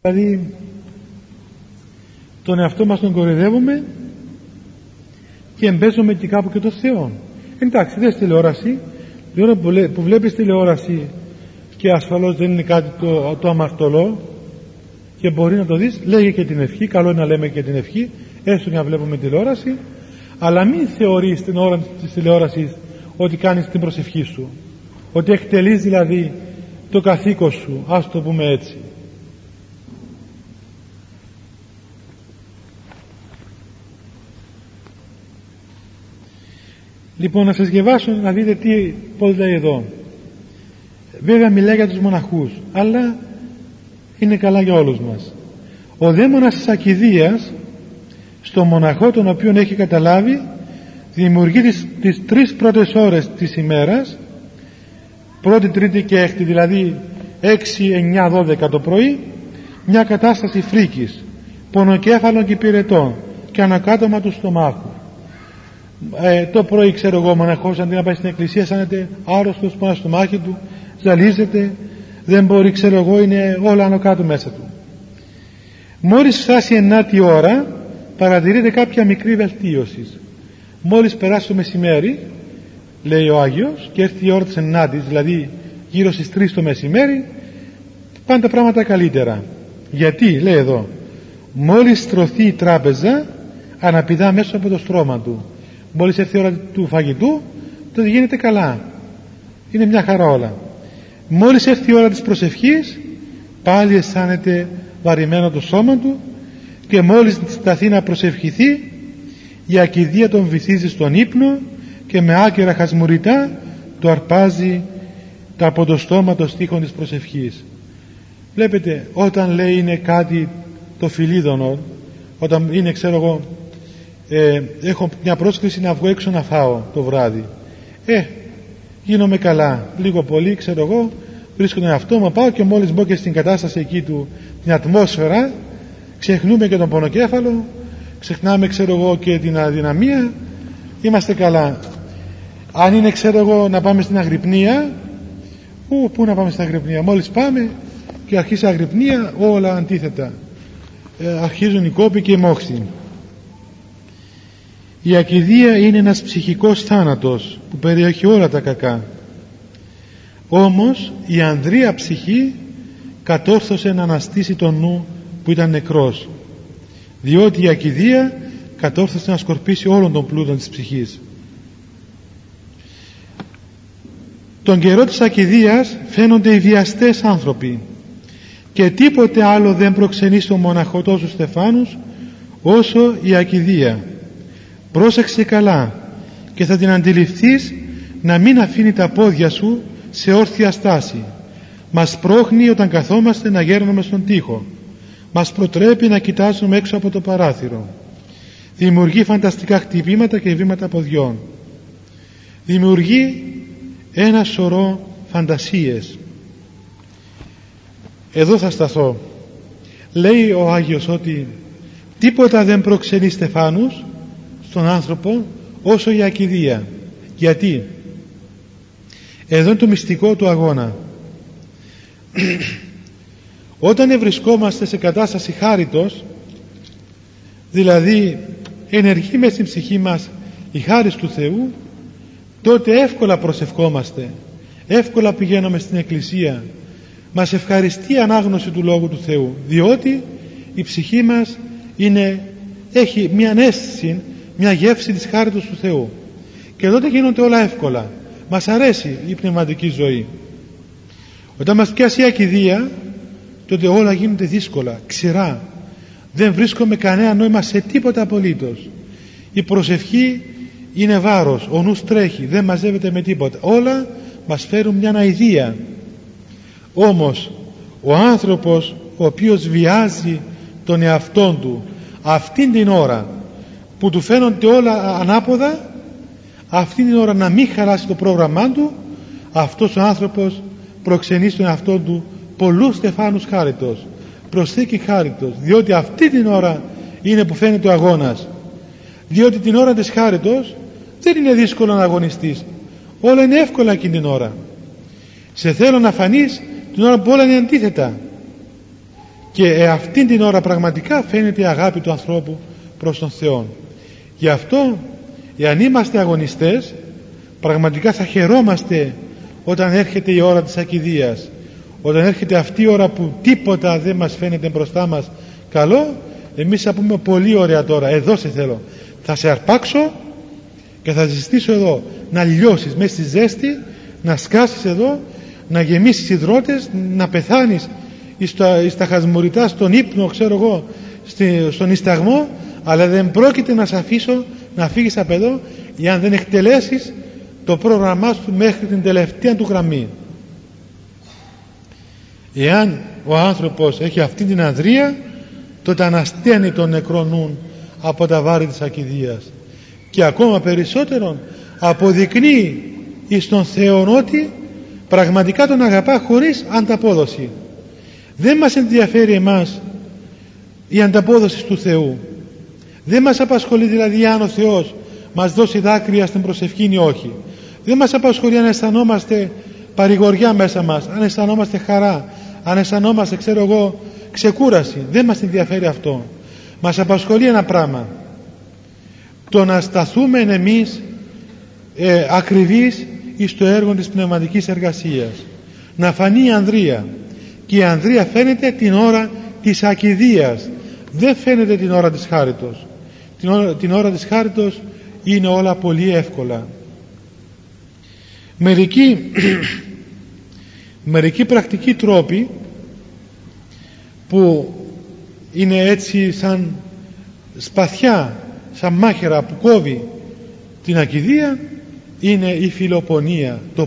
Δηλαδή τον εαυτό μας τον κοροϊδεύουμε και εμπέζουμε και κάπου και τον Θεό. Εντάξει, δες τηλεόραση, την ώρα που βλέπεις τηλεόραση και ασφαλώς δεν είναι κάτι το αμαρτωλό και μπορεί να το δεις, λέγε και την ευχή, καλό είναι να λέμε και την ευχή, έστω και να βλέπουμε τηλεόραση, αλλά μην θεωρείς την ώρα της τηλεόρασης ότι κάνεις την προσευχή σου, ότι εκτελείς δηλαδή το καθήκον σου, ας το πούμε έτσι. Λοιπόν, να σας διαβάσω να δείτε πώς λέει εδώ. Βέβαια μιλάει για τους μοναχούς, αλλά είναι καλά για όλους μας. Ο δαίμονας της ακηδείας στο μοναχό τον οποίον έχει καταλάβει δημιουργεί τις 3 πρώτες ώρες της ημέρας, πρώτη, τρίτη και έκτη, δηλαδή 6, 9, 12 το πρωί, μια κατάσταση φρίκης, πονοκέφαλων και πυρετών και ανακάτωμα του στομάχου. Το πρωί, ξέρω εγώ, ο μοναχός αντί να πάει στην εκκλησία αισθάνεται άρρωστος, πάνω στο μάχη του, ζαλίζεται, δεν μπορεί, ξέρω εγώ, είναι όλα άνω κάτω μέσα του. Μόλις φτάσει 9η ώρα παρατηρείται κάποια μικρή βελτίωση. Μόλις περάσει το μεσημέρι, λέει ο Άγιος, και έρθει η ώρα της 9ης, δηλαδή γύρω στις 3 το μεσημέρι, πάνε τα πράγματα καλύτερα. Γιατί, λέει εδώ, μόλις στρωθεί η τράπεζα αναπηδά μέσα από το στρώμα του. Μόλις έρθει η ώρα του φαγητού, τότε γίνεται καλά, είναι μια χαρά όλα. Μόλις έρθει η ώρα της προσευχής, πάλι αισθάνεται βαρημένο το σώμα του, και μόλις σταθεί να προσευχηθεί, η ακηδεία τον βυθίζει στον ύπνο και με άκυρα χασμουριτά το αρπάζει από το στόμα το στίχο της προσευχής. Βλέπετε, όταν λέει είναι κάτι το φιλίδωνο, όταν είναι, ξέρω εγώ, έχω μια πρόσκληση να βγω έξω να φάω το βράδυ, γίνομαι καλά, λίγο πολύ, ξέρω εγώ, βρίσκω τον εαυτό μου, πάω, και μόλις μπω και στην κατάσταση εκεί του, την ατμόσφαιρα, ξεχνούμε και τον πονοκέφαλο, ξεχνάμε, ξέρω εγώ, και την αδυναμία, είμαστε καλά. Αν είναι, ξέρω εγώ, να πάμε στην αγρυπνία, πού να πάμε στην αγρυπνία, μόλις πάμε και αρχίσει η αγρυπνία, όλα αντίθετα, αρχίζουν οι κόποι και οι μόχθοι. Η ακηδεία είναι ένας ψυχικός θάνατος που περιέχει όλα τα κακά. Όμως η ανδρεία ψυχή κατόρθωσε να αναστήσει τον νου που ήταν νεκρός, διότι η ακηδεία κατόρθωσε να σκορπίσει όλων των πλούτων της ψυχής. Τον καιρό της ακηδείας φαίνονται οι βιαστές άνθρωποι, και τίποτε άλλο δεν προξενεί στον μοναχό τόσους στεφάνους όσο η ακηδεία. Πρόσεξε καλά και θα την αντιληφθείς, να μην αφήνει τα πόδια σου σε όρθια στάση. Μας πρόχνει όταν καθόμαστε να γέρνουμε στον τοίχο. Μας προτρέπει να κοιτάζουμε έξω από το παράθυρο. Δημιουργεί φανταστικά χτυπήματα και βήματα ποδιών. Δημιουργεί ένα σωρό φαντασίες. Εδώ θα σταθώ. Λέει ο Άγιος ότι τίποτα δεν προξενεί στεφάνους στον άνθρωπο όσο η ακηδεία. Γιατί? Εδώ είναι το μυστικό του αγώνα. Όταν βρισκόμαστε σε κατάσταση χάριτος, δηλαδή ενεργεί μες στην ψυχή μας η χάρις του Θεού, τότε εύκολα προσευχόμαστε, εύκολα πηγαίνουμε στην εκκλησία, μας ευχαριστεί η ανάγνωση του Λόγου του Θεού, διότι η ψυχή μας έχει μια αίσθηση, μια γεύση της χάριτος του Θεού, και τότε γίνονται όλα εύκολα, μας αρέσει η πνευματική ζωή. Όταν μας πιάσει η ακηδεία, τότε όλα γίνονται δύσκολα, ξηρά, δεν βρίσκουμε κανένα νόημα σε τίποτα απολύτως. Η προσευχή είναι βάρος, ο νους τρέχει, δεν μαζεύεται με τίποτα, όλα μας φέρουν μια αηδία. Όμως ο άνθρωπος ο οποίος βιάζει τον εαυτόν του αυτήν την ώρα που του φαίνονται όλα ανάποδα, αυτήν την ώρα να μην χαλάσει το πρόγραμμά του, αυτός ο άνθρωπος προξενεί στον εαυτό του πολλούς στεφάνους χάριτος, προσθήκη χάριτος, διότι αυτή την ώρα είναι που φαίνεται ο αγώνας. Διότι την ώρα της χάριτος δεν είναι δύσκολο να αγωνιστείς, όλα είναι εύκολα εκείνη την ώρα. Σε θέλω να φανείς την ώρα που όλα είναι αντίθετα. και αυτήν την ώρα πραγματικά φαίνεται η αγάπη του ανθρώπου προς τον Θεό. Γι' αυτό, εάν είμαστε αγωνιστές, πραγματικά θα χαιρόμαστε όταν έρχεται η ώρα της ακηδείας, όταν έρχεται αυτή η ώρα που τίποτα δεν μας φαίνεται μπροστά μας καλό. Εμείς θα πούμε πολύ ωραία τώρα, εδώ σε θέλω, θα σε αρπάξω και θα ζητήσω εδώ να λιώσεις μέσα στη ζέστη, να σκάσεις εδώ, να γεμίσεις υδρότες, να πεθάνεις στα χασμουριτά, στον ύπνο, ξέρω εγώ, στον ισταγμό, αλλά δεν πρόκειται να σε αφήσω να φύγεις από εδώ εάν δεν εκτελέσεις το πρόγραμμά σου μέχρι την τελευταία του γραμμή. Εάν ο άνθρωπος έχει αυτή την ανδρεία, τότε ανασταίνει τον νεκρό νουν από τα βάρη της ακηδείας, και ακόμα περισσότερο αποδεικνύει εις τον Θεό ότι πραγματικά τον αγαπά χωρίς ανταπόδοση. Δεν μας ενδιαφέρει εμάς η ανταπόδοση του Θεού. Δεν μας απασχολεί δηλαδή αν ο Θεός μας δώσει δάκρυα στην προσευχή ή όχι. Δεν μας απασχολεί αν αισθανόμαστε παρηγοριά μέσα μας, αν αισθανόμαστε χαρά, αν αισθανόμαστε, ξέρω εγώ, ξεκούραση. Δεν μας ενδιαφέρει αυτό. Μας απασχολεί ένα πράγμα: το να σταθούμε εμείς ακριβείς εις το έργο της πνευματικής εργασίας, να φανεί η ανδρεία. Και η ανδρεία φαίνεται την ώρα της ακηδείας, δεν φαίνεται την ώρα της χάριτος. Την ώρα της χάριτος είναι όλα πολύ εύκολα. Μερικοί πρακτικοί τρόποι που είναι έτσι σαν σπαθιά, σαν μάχαιρα που κόβει την ακηδεία, είναι η φιλοπονία, το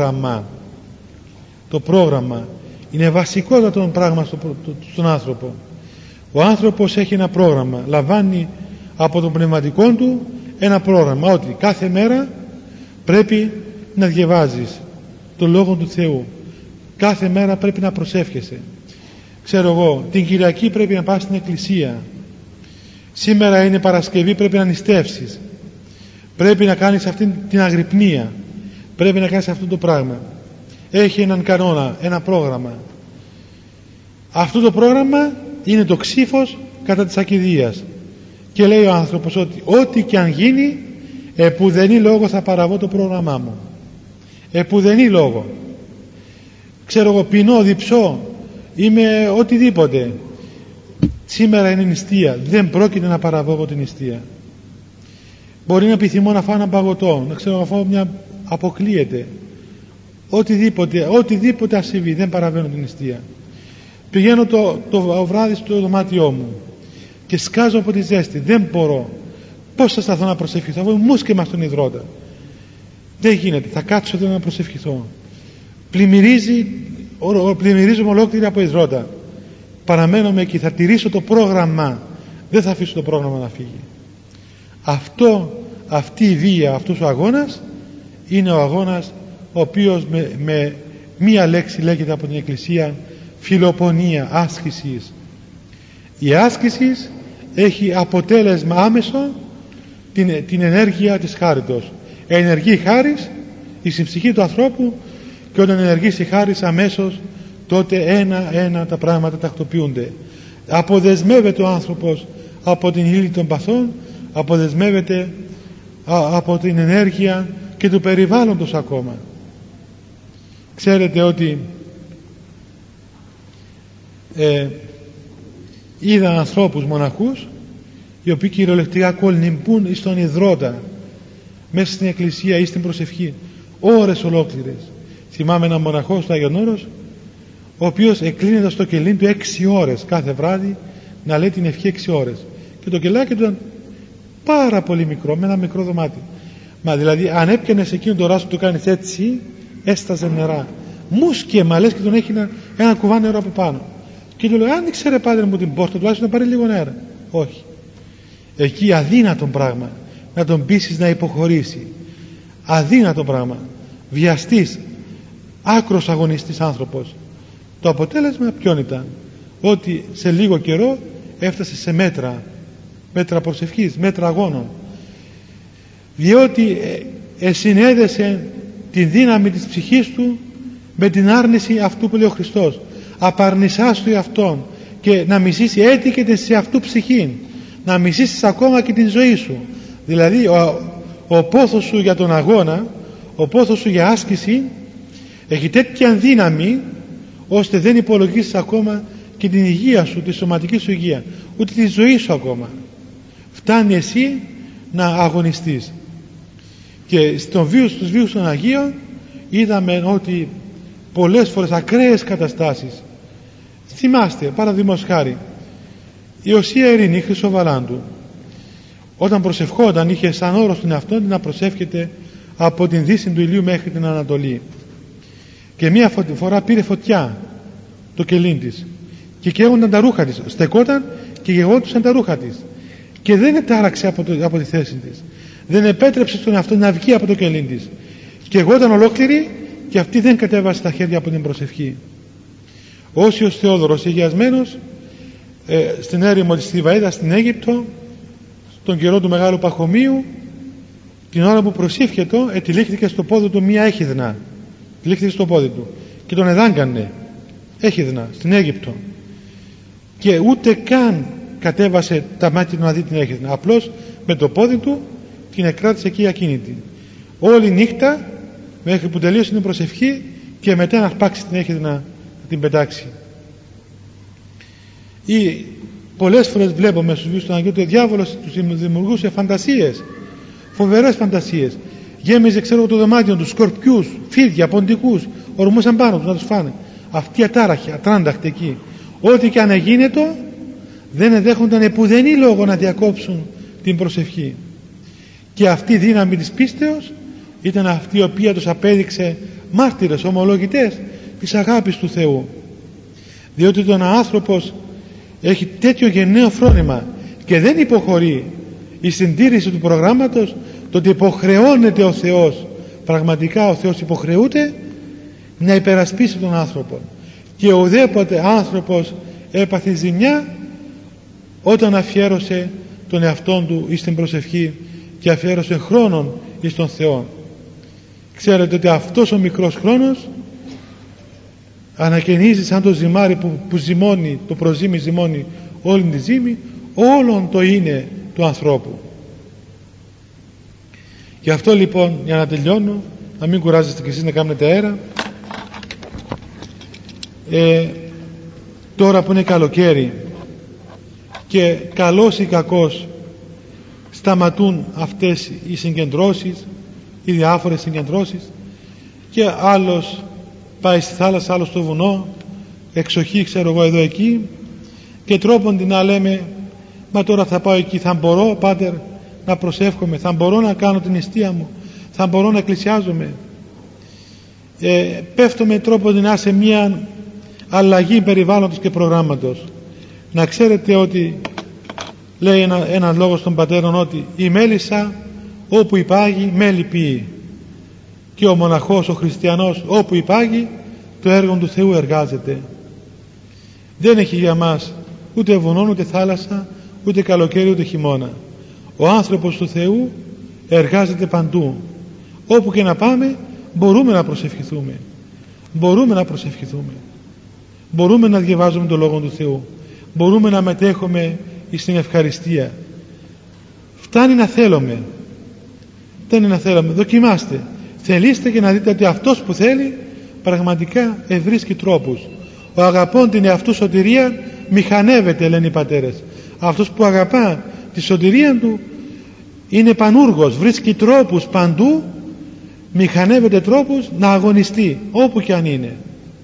πρόγραμμα. Είναι βασικότατο πράγμα στον άνθρωπο. Ο άνθρωπος έχει ένα πρόγραμμα, λαμβάνει από τον πνευματικό του ένα πρόγραμμα, ότι κάθε μέρα πρέπει να διαβάζεις τον Λόγο του Θεού, κάθε μέρα πρέπει να προσεύχεσαι, ξέρω εγώ, την Κυριακή πρέπει να πας στην εκκλησία, σήμερα είναι Παρασκευή, πρέπει να νηστεύσεις, πρέπει να κάνεις αυτή την αγρυπνία, πρέπει να κάνεις αυτό το πράγμα. Έχει έναν κανόνα, ένα πρόγραμμα. Αυτό το πρόγραμμα είναι το ξύφος κατά της ακηδείας, και λέει ο άνθρωπος ότι ό,τι και αν γίνει, επουδενή λόγο θα παραβώ το πρόγραμμά μου, επουδενή λόγο, ξέρω εγώ, πεινώ, διψώ, είμαι οτιδήποτε, σήμερα είναι νηστεία, δεν πρόκειται να παραβώ εγώ την νηστεία. Μπορεί να επιθυμώ να φάω ένα παγωτό, να ξέρω να φάω μια, αποκλείεται, οτιδήποτε ας συμβεί, δεν παραβαίνω την νηστεία. Πηγαίνω το βράδυ στο δωμάτιό μου και σκάζω από τη ζέστη, δεν μπορώ, πώς θα σταθώ να προσευχηθώ, αφού μουσκεμα στον υδρότα, δεν γίνεται, θα κάτσω εδώ να προσευχηθώ, πλημμυρίζομαι ολόκληρη από υδρότα, παραμένω εκεί, θα τηρήσω το πρόγραμμα, δεν θα αφήσω το πρόγραμμα να φύγει. Αυτή η βία, αυτός ο αγώνας είναι ο αγώνας ο οποίος με μία λέξη λέγεται από την Εκκλησία φιλοπονία, άσκησης. Η άσκηση έχει αποτέλεσμα άμεσο την ενέργεια της χάριτος. Ενεργεί η χάρις εις η ψυχή του ανθρώπου, και όταν ενεργήσει η χάρις αμέσως, τότε ένα-ένα τα πράγματα τακτοποιούνται. Αποδεσμεύεται ο άνθρωπος από την ύλη των παθών, αποδεσμεύεται από την ενέργεια και του περιβάλλοντος ακόμα. Ξέρετε ότι είδα ανθρώπους μοναχούς οι οποίοι κυριολεκτικά κολυμπούν στον υδρότα μέσα στην εκκλησία ή στην προσευχή ώρες ολόκληρες. Θυμάμαι έναν μοναχό στο Άγιον Όρος, ο οποίος εκλίνεται στο κελί του 6 ώρες κάθε βράδυ να λέει την ευχή 6 ώρες, και το κελάκι του ήταν πάρα πολύ μικρό, με ένα μικρό δωμάτιο. Μα δηλαδή αν έπιανες εκείνο το ράσο του κάνεις έτσι, έσταζε νερά, μουσκεμα, λες και τον έχει ένα κουβά νερό από πάνω. Και του λέει, άνοιξε ρε Πάτερ μου την πόρτα, τουλάχιστον να πάρει λίγο νερά. Όχι, εκεί αδύνατο πράγμα να τον πείσεις να υποχωρήσει, αδύνατο πράγμα, βιαστής, άκρος αγωνιστής άνθρωπος. Το αποτέλεσμα ποιον ήταν? Ότι σε λίγο καιρό έφτασε σε μέτρα προσευχής, μέτρα αγώνων, διότι συνέδεσε τη δύναμη της ψυχής του με την άρνηση αυτού που λέει ο Χριστός. Απαρνησάς του εαυτόν και να μισήσει έτη και σε αυτού ψυχή, να μισήσεις ακόμα και την ζωή σου. Δηλαδή ο πόθος σου για τον αγώνα, ο πόθος σου για άσκηση έχει τέτοια δύναμη ώστε δεν υπολογίσεις ακόμα και την υγεία σου, τη σωματική σου υγεία, ούτε τη ζωή σου ακόμα. Φτάνει εσύ να αγωνιστείς. Και στους βίους των Αγίων είδαμε ότι πολλές φορές ακραίες καταστάσεις. Θυμάστε, παραδείγματος χάρη, η Οσία Ειρήνη Χρυσοβαράντου, όταν προσευχόταν, είχε σαν όρο στον εαυτό της να προσεύχεται από την δύση του ηλίου μέχρι την Ανατολή. Και μία φορά πήρε φωτιά το κελί της και καίγονταν τα ρούχα της, στεκόταν και γεγόντουσαν τα ρούχα της και δεν ετάραξε από τη θέση της, δεν επέτρεψε στον εαυτό να βγει από το κελί της και γεγόταν ολόκληρη και αυτή δεν κατέβασε τα χέρια από την προσευχή. Ο Όσιος Θεόδωρος, αγιασμένος, στην έρημο της Θηβαΐδας στην Αίγυπτο, στον καιρό του Μεγάλου Παχωμίου, την ώρα που προσήφιετο, ετυλίχθηκε στο πόδι του μία έχιδνα. Τυλίχθηκε στο πόδι του και τον εδάγκανε έχιδνα στην Αίγυπτο και ούτε καν κατέβασε τα μάτια του να δει την έχιδνα, απλώς με το πόδι του την εκράτησε εκεί ακίνητη όλη νύχτα μέχρι που τελείωσε την προσευχή και μετά να σπάξει την έχιδνα να την πετάξει. Ή πολλές φορές βλέπουμε στους βίους των Αγίων ότι ο διάβολος τους δημιουργούσε φαντασίες, φοβερές φαντασίες. Γέμιζε, ξέρω, το δωμάτιο τους σκορπιούς, φίδια, ποντικούς, ορμούσαν πάνω τους να τους φάνε. Αυτοί ατάραχοι, ατράνταχτοι εκεί. Ό,τι και αν εγίνετο, δεν εδέχονταν επουδενή λόγο να διακόψουν την προσευχή. Και αυτή η δύναμη της πίστεως ήταν αυτή η οποία τους απέδειξε μάρτυρες, ομολογητές της αγάπης του Θεού. Διότι όταν ο άνθρωπος έχει τέτοιο γενναίο φρόνημα και δεν υποχωρεί η συντήρηση του προγράμματος, τότε υποχρεώνεται ο Θεός, πραγματικά ο Θεός υποχρεούται να υπερασπίσει τον άνθρωπο. Και ουδέποτε άνθρωπος έπαθε ζημιά όταν αφιέρωσε τον εαυτόν του εις την προσευχή και αφιέρωσε χρόνον εις τον Θεό. Ξέρετε ότι αυτός ο μικρός χρόνος ανακαινίζει σαν το ζυμάρι που ζυμώνει, το προζύμι ζυμώνει όλη τη ζύμη, όλον το είναι του ανθρώπου. Γι' αυτό λοιπόν, για να τελειώνω, να μην κουράζεστε και εσείς να κάνετε αέρα, τώρα που είναι καλοκαίρι και καλός ή κακός σταματούν αυτές οι συγκεντρώσεις, οι διάφορες συγκεντρώσεις, και άλλος πάει στη θάλασσα, άλλος στο βουνό, εξοχή ξέρω εγώ εδώ εκεί, και τρόπον την να λέμε, μα τώρα θα πάω εκεί, θα μπορώ πάτερ να προσεύχομαι, θα μπορώ να κάνω την νηστεία μου, θα μπορώ να εκκλησιάζομαι. Πέφτουμε τρόπον την να σε μια αλλαγή περιβάλλοντος και προγράμματος. Να ξέρετε ότι λέει ένα λόγο των πατέρων ότι η μέλισσα όπου υπάγει μέλι ποιεί, και ο μοναχός, ο χριστιανός, όπου υπάγει το έργο του Θεού εργάζεται. Δεν έχει για μας ούτε βουνό, ούτε θάλασσα, ούτε καλοκαίρι, ούτε χειμώνα. Ο άνθρωπος του Θεού εργάζεται παντού. Όπου και να πάμε μπορούμε να προσευχηθούμε, μπορούμε να προσευχηθούμε, μπορούμε να διαβάζουμε τον Λόγο του Θεού, μπορούμε να μετέχουμε στην ευχαριστία. Φτάνει να θέλουμε, φτάνει να θέλουμε. Δοκιμάστε, θελήστε και να δείτε ότι αυτός που θέλει πραγματικά ευρίσκει τρόπους. Ο αγαπών την εαυτού σωτηρία μηχανεύεται, λένε οι πατέρες. Αυτός που αγαπά τη σωτηρία του είναι πανούργος, βρίσκει τρόπους παντού, μηχανεύεται τρόπους να αγωνιστεί όπου και αν είναι.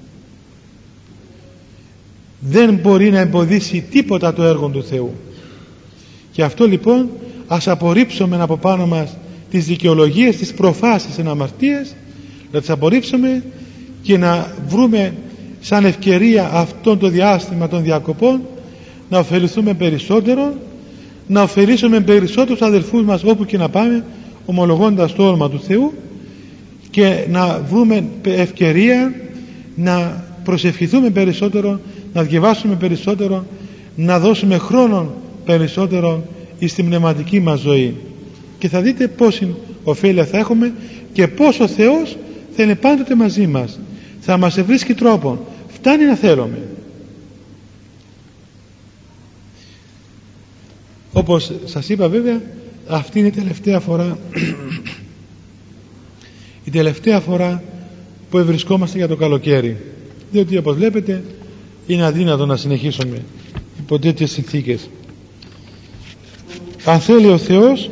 Δεν μπορεί να εμποδίσει τίποτα το έργο του Θεού. Και αυτό λοιπόν ας απορρίψουμε από πάνω μας τις δικαιολογίες, τις προφάσεις εν αμαρτίες, να τις απορρίψουμε και να βρούμε σαν ευκαιρία αυτόν το διάστημα των διακοπών να ωφεληθούμε περισσότερο, να ωφελήσουμε περισσότερους αδελφούς μας όπου και να πάμε, ομολογώντας το όνομα του Θεού, και να βρούμε ευκαιρία να προσευχηθούμε περισσότερο, να διαβάσουμε περισσότερο, να δώσουμε χρόνο περισσότερο στην πνευματική μας ζωή. Και θα δείτε πόση ωφέλεια θα έχουμε και πόσο ο Θεός θα είναι πάντοτε μαζί μας. Θα μας βρίσκει τρόπο. Φτάνει να θέλουμε. Όπως σας είπα, βέβαια, αυτή είναι η τελευταία φορά η τελευταία φορά που ευρισκόμαστε για το καλοκαίρι, διότι όπως βλέπετε είναι αδύνατο να συνεχίσουμε υπό τέτοιες συνθήκες. Αν θέλει ο Θεός,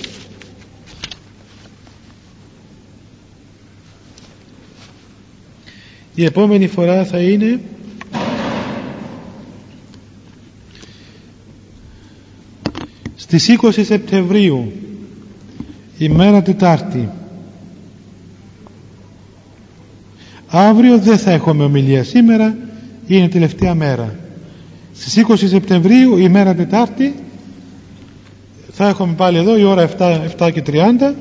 η επόμενη φορά θα είναι στις 20 Σεπτεμβρίου, ημέρα Τετάρτη. Αύριο δεν θα έχουμε ομιλία, σήμερα είναι τελευταία μέρα. Στις 20 Σεπτεμβρίου, ημέρα Τετάρτη, θα έχουμε πάλι εδώ η ώρα 7:30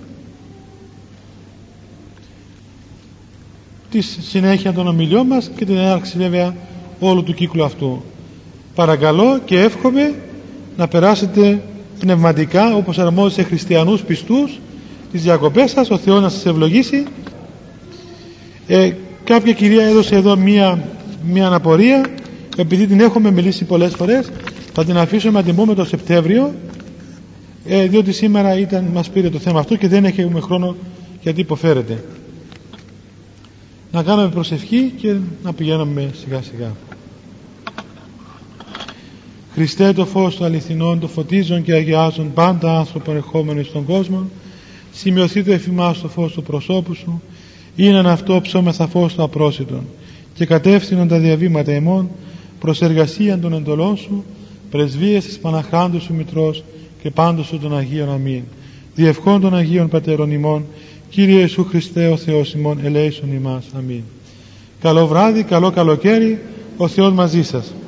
τη συνέχεια των ομιλιών μας και την έναρξη βέβαια όλου του κύκλου αυτού. Παρακαλώ και εύχομαι να περάσετε πνευματικά όπως αρμόζει σε χριστιανούς πιστούς τις διακοπές σας, ο Θεός να σας ευλογήσει. Κάποια κυρία έδωσε εδώ μία αναπορία, επειδή την έχουμε μιλήσει πολλές φορές, θα την αφήσουμε να την πούμε το Σεπτέμβριο, διότι σήμερα μας πήρε το θέμα αυτό και δεν έχουμε χρόνο γιατί υποφέρεται. Να κάνουμε προσευχή και να πηγαίνουμε σιγά σιγά. Χριστέ, το φως του αληθινών, το φωτίζον και αγιάζον πάντα άνθρωπον ερχόμενο στον κόσμο, σημειωθεί το εφημάς το φως του προσώπου σου, είναι αυτό ψώμεθα φως του απρόσιτον, και κατεύθυνον τα διαβήματα εμών προς εργασίαν των εντολών σου, πρεσβείες της Παναχράντου σου Μητρός και πάντως σου των Αγίων. Αμήν. Διευχών των Αγίων Πατέρων ημών, Κύριε Ιησού Χριστέ ο Θεός ημών, ελέησον ημάς. Αμήν. Καλό βράδυ, καλό καλοκαίρι, ο Θεός μαζί σας.